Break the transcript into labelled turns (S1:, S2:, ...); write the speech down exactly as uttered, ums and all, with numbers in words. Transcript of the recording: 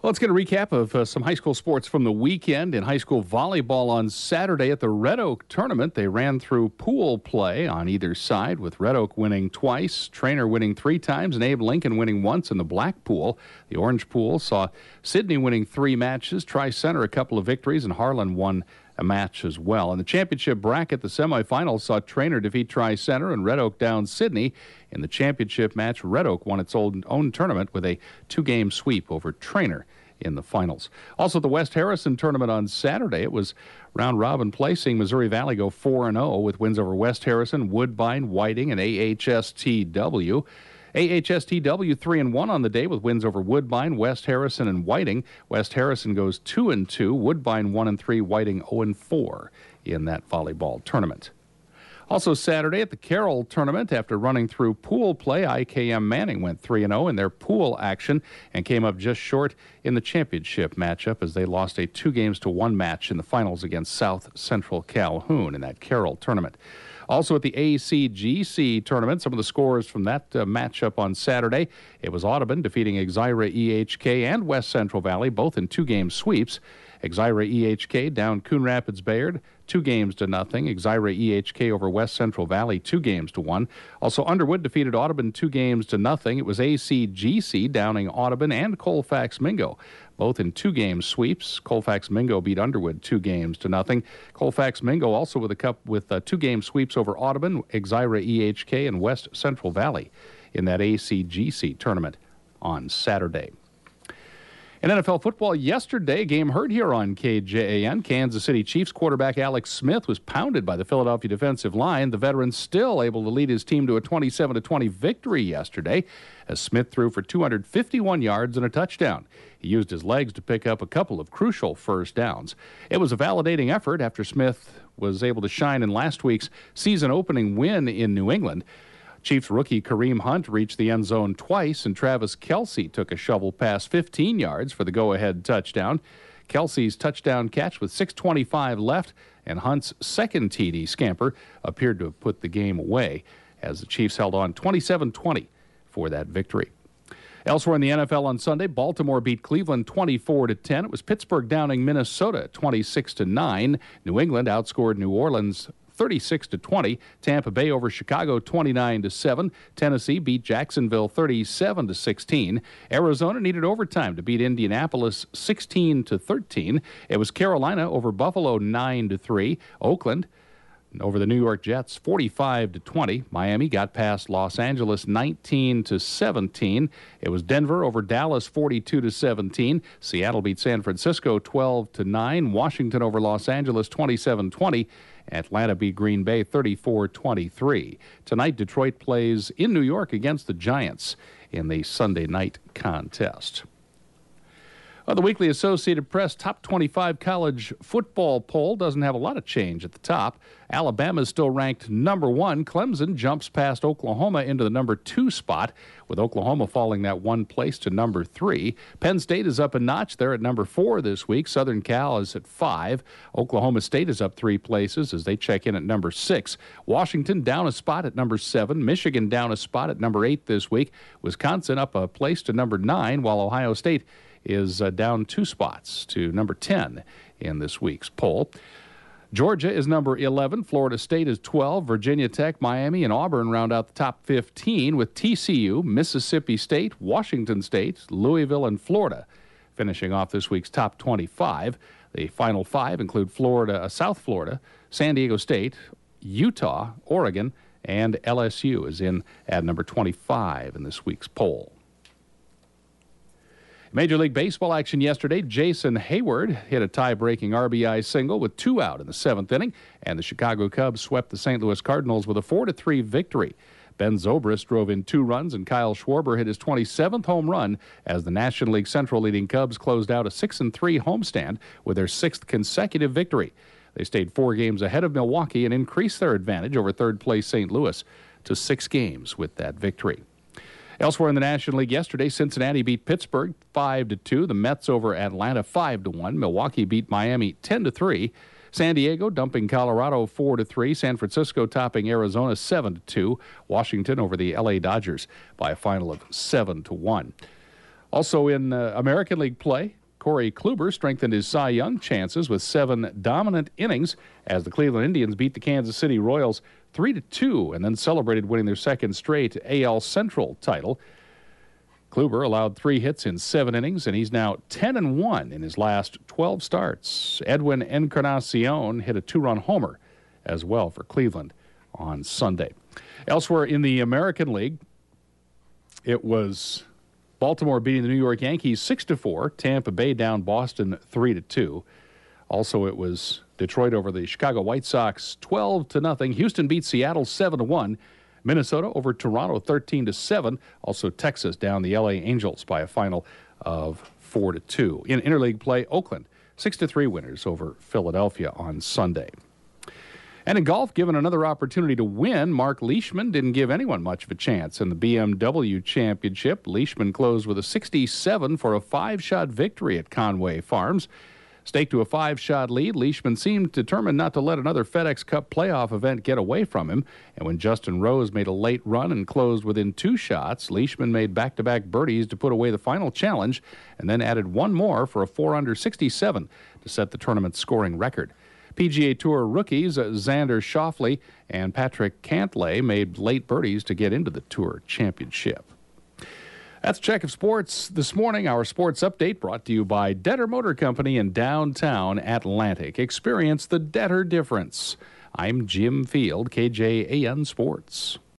S1: Well, let's get a recap of uh, some high school sports from the weekend. In high school volleyball on Saturday at the Red Oak tournament, they ran through pool play on either side, with Red Oak winning twice, Trainer winning three times, and Abe Lincoln winning once in the black pool. The orange pool saw Sydney winning three matches, Tri-Center a couple of victories, and Harlan won a match as well. In the championship bracket, the semifinals saw Trainer defeat Tri-Center and Red Oak down Sydney. In the championship match, Red Oak won its own, own tournament with a two-game sweep over Trainer in the finals. Also, the West Harrison tournament on Saturday, it was round-robin play, seeing Missouri Valley go four and oh with wins over West Harrison, Woodbine, Whiting, and A H S T W. A H S T W three and one on the day with wins over Woodbine, West Harrison, and Whiting. West Harrison goes two and two, Woodbine one and three, Whiting oh and four in that volleyball tournament. Also Saturday at the Carroll tournament, after running through pool play, I K M Manning went three and oh in their pool action and came up just short in the championship matchup as they lost a two games to one match in the finals against South Central Calhoun in that Carroll tournament. Also at the A C G C tournament, some of the scores from that uh, matchup on Saturday. It was Audubon defeating Exira E H K and West Central Valley, both in two-game sweeps. Exira E H K down Coon Rapids Bayard, two games to nothing. Exira E H K over West Central Valley, two games to one. Also, Underwood defeated Audubon two games to nothing. It was A C G C downing Audubon and Colfax Mingo, both in two-game sweeps. Colfax Mingo beat Underwood two games to nothing. Colfax Mingo also with a cup with uh, two-game sweeps over Audubon, Exira E H K, and West Central Valley in that A C G C tournament on Saturday. In N F L football yesterday, a game heard here on K J A N. Kansas City Chiefs quarterback Alex Smith was pounded by the Philadelphia defensive line. The veteran still able to lead his team to a twenty-seven to twenty victory yesterday as Smith threw for two hundred fifty-one yards and a touchdown. He used his legs to pick up a couple of crucial first downs. It was a validating effort after Smith was able to shine in last week's season-opening win in New England. Chiefs rookie Kareem Hunt reached the end zone twice, and Travis Kelce took a shovel pass fifteen yards for the go-ahead touchdown. Kelce's touchdown catch with six twenty-five left, and Hunt's second T D scamper appeared to have put the game away as the Chiefs held on twenty-seven twenty for that victory. Elsewhere in the N F L on Sunday, Baltimore beat Cleveland twenty-four to ten. It was Pittsburgh downing Minnesota twenty-six to nine. New England outscored New Orleans thirty-six to twenty. Tampa Bay over Chicago twenty-nine to seven. Tennessee beat Jacksonville thirty-seven to sixteen. Arizona needed overtime to beat Indianapolis sixteen to thirteen. It was Carolina over Buffalo nine to three. Oakland over the New York Jets forty-five to twenty. Miami got past Los Angeles nineteen to seventeen. It was Denver over Dallas forty-two to seventeen. Seattle beat San Francisco twelve to nine. Washington over Los Angeles twenty-seven twenty. Atlanta beat Green Bay thirty-four twenty-three. Tonight, Detroit plays in New York against the Giants in the Sunday night contest. Well, the Weekly Associated Press Top twenty-five College Football Poll doesn't have a lot of change at the top. Alabama is still ranked number one. Clemson jumps past Oklahoma into the number two spot, with Oklahoma falling that one place to number three. Penn State is up a notch. They're at number four this week. Southern Cal is at five. Oklahoma State is up three places as they check in at number six. Washington down a spot at number seven. Michigan down a spot at number eight this week. Wisconsin up a place to number nine, while Ohio State is uh, down two spots to number ten in this week's poll. Georgia is number eleven. Florida State is twelve. Virginia Tech, Miami, and Auburn round out the top fifteen, with T C U, Mississippi State, Washington State, Louisville, and Florida finishing off this week's top twenty-five. The final five include Florida, uh, South Florida, San Diego State, Utah, Oregon, and L S U is in at number twenty-five in this week's poll. Major League Baseball action yesterday. Jason Hayward hit a tie-breaking R B I single with two out in the seventh inning, and the Chicago Cubs swept the Saint Louis Cardinals with a four to three victory. Ben Zobrist drove in two runs, and Kyle Schwarber hit his twenty-seventh home run as the National League Central leading Cubs closed out a six and three homestand with their sixth consecutive victory. They stayed four games ahead of Milwaukee and increased their advantage over third-place Saint Louis to six games with that victory. Elsewhere in the National League yesterday, Cincinnati beat Pittsburgh five to two. The Mets over Atlanta five to one. Milwaukee beat Miami ten to three. San Diego dumping Colorado four to three. San Francisco topping Arizona seven to two. Washington over the L A Dodgers by a final of seven to one. Also in uh, American League play, Corey Kluber strengthened his Cy Young chances with seven dominant innings as the Cleveland Indians beat the Kansas City Royals three to two and then celebrated winning their second straight A L Central title. Kluber allowed three hits in seven innings, and he's now ten and one in his last twelve starts. Edwin Encarnacion hit a two-run homer as well for Cleveland on Sunday. Elsewhere in the American League, it was Baltimore beating the New York Yankees six to four, Tampa Bay down Boston three to two. Also, it was Detroit over the Chicago White Sox twelve to nothing. Houston beat Seattle seven to one. Minnesota over Toronto thirteen to seven. Also, Texas down the L A Angels by a final of four to two. In interleague play, Oakland six to three winners over Philadelphia on Sunday. And in golf, given another opportunity to win, Mark Leishman didn't give anyone much of a chance in the B M W Championship. Leishman closed with a sixty-seven for a five-shot victory at Conway Farms. Staked to a five-shot lead, Leishman seemed determined not to let another FedEx Cup playoff event get away from him. And when Justin Rose made a late run and closed within two shots, Leishman made back-to-back birdies to put away the final challenge and then added one more for a four under sixty-seven to set the tournament's scoring record. P G A Tour rookies Xander Schauffele and Patrick Cantlay made late birdies to get into the Tour Championship. That's Check of Sports this morning. Our sports update brought to you by Detter Motor Company in downtown Atlantic. Experience the Detter difference. I'm Jim Field, K J A N Sports.